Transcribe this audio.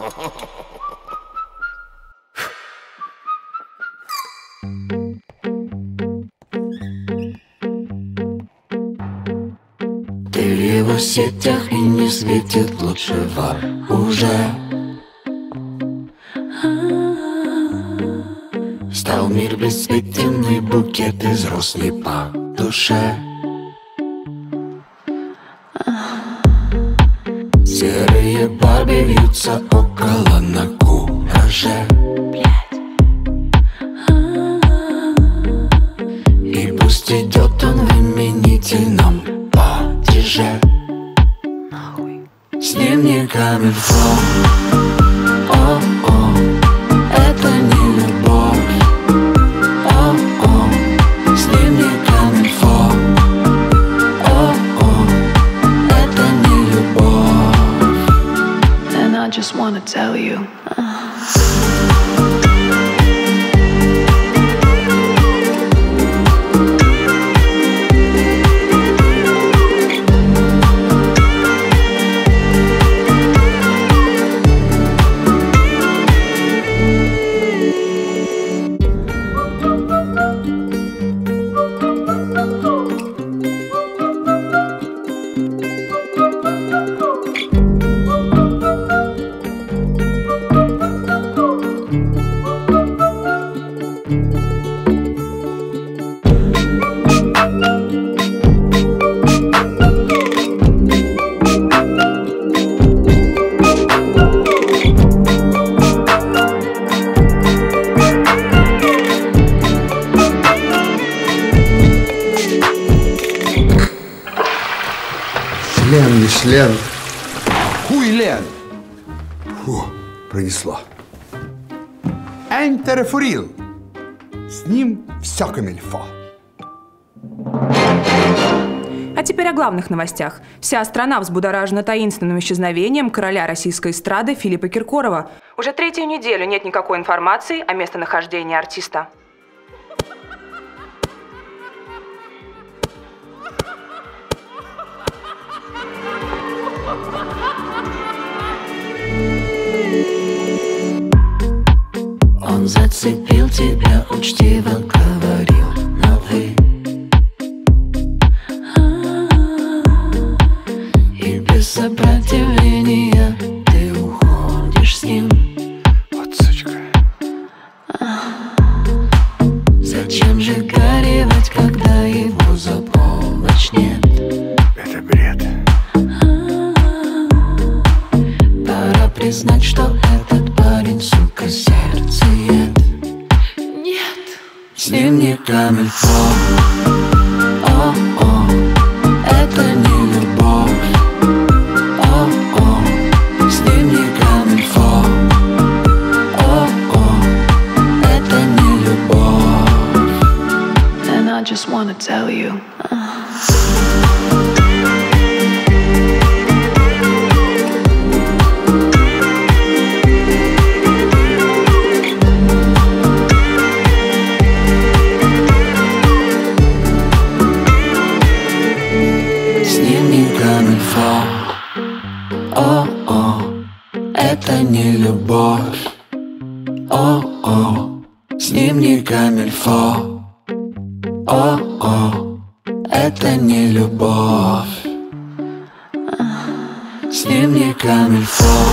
Ты в его сетях и не светит лучшего уже. Стал мир бесцветен, и букет из роз не по душе. Серые Барби вьются около на кураже. И пусть идет он в именительном падеже. С ним не камильфо. О-о, это не любовь. О-о, с ним не камильфо. О-о, это не любовь. And I just wanna tell you. Член, не член. Хуй Лен. Фу, пронесло. Энтерфурил. С ним все камильфо. А теперь о главных новостях. Вся страна взбудоражена таинственным исчезновением короля российской эстрады Филиппа Киркорова. Уже третью неделю нет никакой информации о местонахождении артиста. Он зацепил тебя, учтиво говорил на «вы». И без сопротивления ты уходишь с ним. Вот сучка. Зачем же горевать, когда его за полночь нет? Это бред. Пора признать, что этот парень, сука, сердцеед. Нет, с ним не камильфо. О-о, это не любовь. О-о, с ним не камильфо. О-о, это не любовь. And I just wanna tell you. С ним не камильфо. О-о, это не любовь. О-о, с ним не камильфо. О-о, это не любовь. С ним не камильфо.